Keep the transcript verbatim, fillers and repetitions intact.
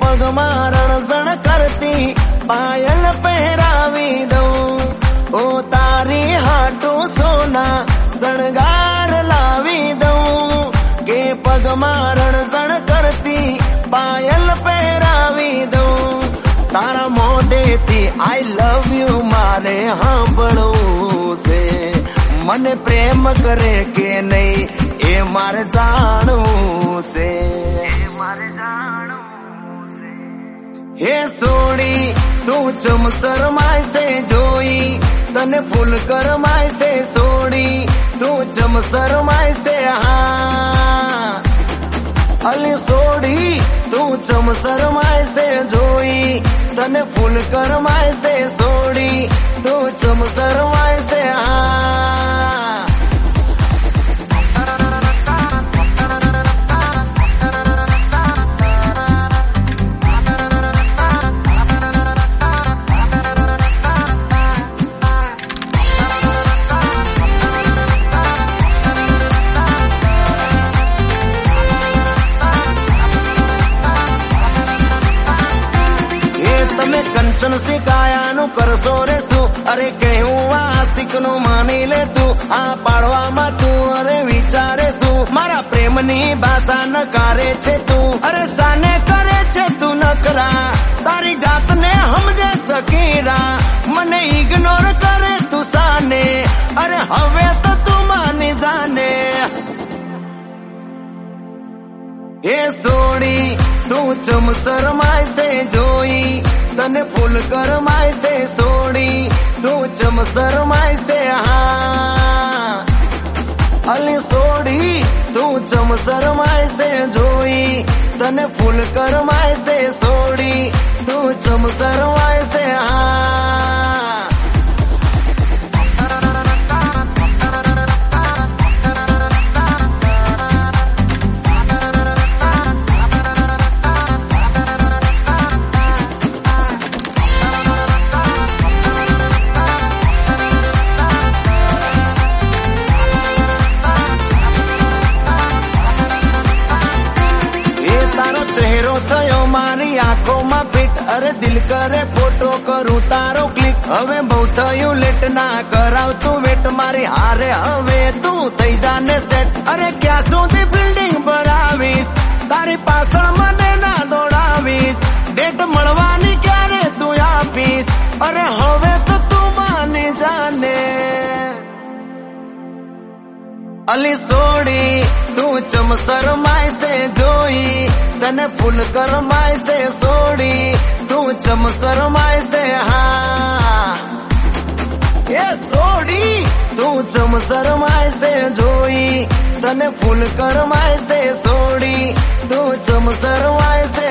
પગમાં રણઝણ કરતી પાયલ પહેરાવી દઉં, ઓ તારી હાટું સોના શણગાર લાવી દઉં, કે પગમાં રણઝણ કરતી પાયલ પહેરાવી દઉં, તારા મોઢેથી આઈ લવ યુ મારે સાંભળવું છે, મને પ્રેમ કરે કે નહીં એ મારે જાણવું છે, મારે જાણવું છે. હે સોડી તું ચમ શરમાય છે જોઈ, તને ફૂલ કરમાય છે સોડી, તું ચમ શરમાય છે હા. અલી સોડી તું ચમ શરમાય છે જોઈ, તને ફૂલ કરમાય છે સોડી, તું ચમ શરમાય છે હા. કંચન શિકાયાનું કરશો રે શું, અરે કહેવું આશિક નું માની લે તું, આ પાડવામાં તું અરે વિચારે શું, મારા પ્રેમની ભાષા નકારે છે તું, અરે સાને કરે છે તું નકરા, તારી જાતને સમજે સકીરા, મને ઇગ્નોર કરે તું સાને, અરે હવે તો તું માની જાને. એ સોડી તું ચમ શરમાય છે જોઈ, તને ફૂલ કરમાય છે સોડી, તું ચમ શરમાય છે હા. અલી સોડી તું ચમ શરમાય છે જોઈ, તને ફૂલ કરમાય છે સોડી, તું ચમ શરમાય છે હા. ચહેરો થયો મારી આંખોમાં ફિટ, અરે દિલ કરે ફોટો કરું તારો ક્લિક, હવે બહુ થયું લેટ ના કરાવતું વેટ, મારી હારે હવે તું થઈ જાને સેટ, અરે ક્યાં સુધી બિલ્ડિંગ બનાવીશ, તારી પાછળ મને ના દોડાવીશ, ડેટ મળવાની ક્યારે તું આપીશ, અરે હવે તો તું માની જાને. અલી સોડી તું ચમ શરમાય છે જોઈ, તને ફૂલ કરમાય છે સોડી, તું ચમ શરમાય છે હા. એ સોડી તું ચમ શરમાય છે જોઈ, તને ફૂલ કરમાય છે સોડી, તું ચમ શરમાય છે